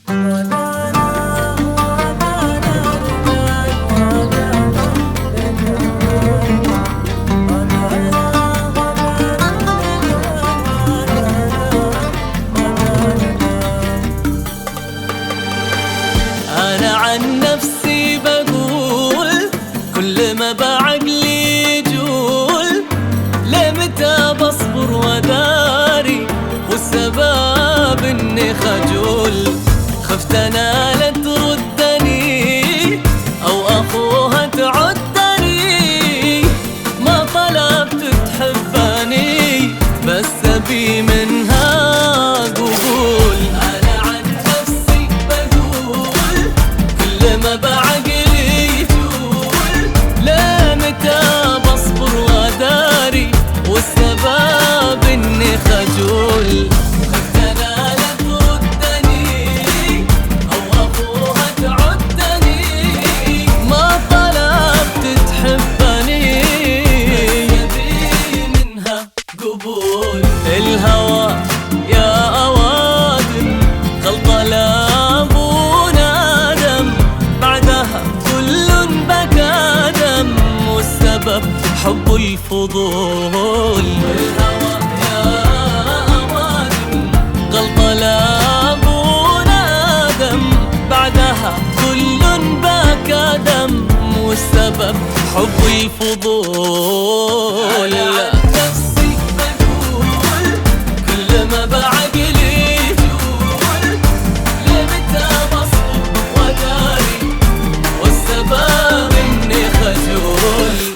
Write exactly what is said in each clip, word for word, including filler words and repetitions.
أنا عن نفسي بقول كل ما بعقلي يجول لمتى بصبر وداري، والسبب إني خجول. خفت أنا لا تردني أو أخوها تعدني، ما طلبت تحبني بس أبي منها قبول. أنا عن نفسي بقول كل ما بعقلي يجول لمتى بصبر وداري، والسبب إني خجول. خفت أنا لا تردني أو أخوها تعدني، ما طلبت تحبني بس أبي منها قبول. الهوى يا أوادم غلطة لابونا دم، بعدها كل بكى دم، والسبب حب الفضول. الهوى يا أوادم غلطة لابونا دم، بعدها كل بكى دم، والسبب حب الفضول. نفسي بقول كل ما بعقلي يجول لمتى بصبر وداري، والسبب إني خجول.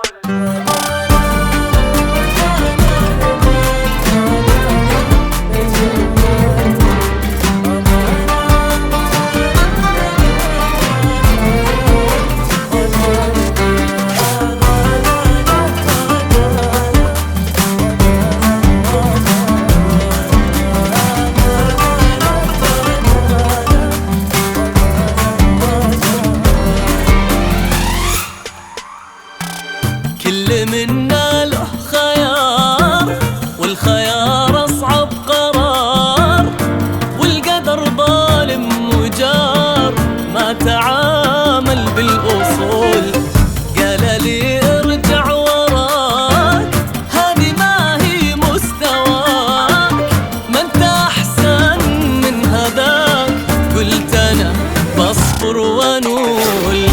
كل منا له خيار، والخيار أصعب قرار، والقدر ظالم وجار ما تعامل بالأصول. قال لي ارجع وراك هذه ما هي مستواك، ما انت أحسن من هذاك، قلت أنا بصبر ونول.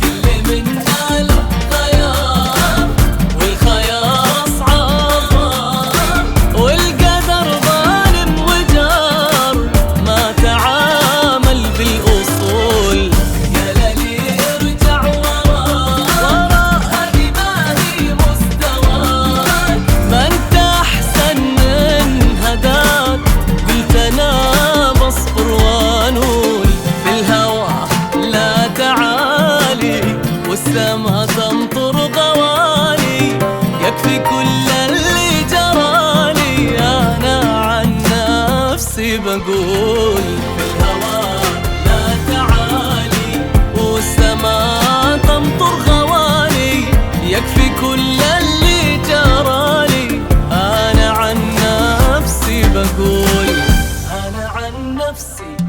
والسما تمطر غوالي، يكفي كل اللي جرالي. أنا عن نفسي بقول في الهوى لا تعالي، والسما تمطر غوالي، يكفي كل اللي جرالي. أنا عن نفسي بقول، أنا عن نفسي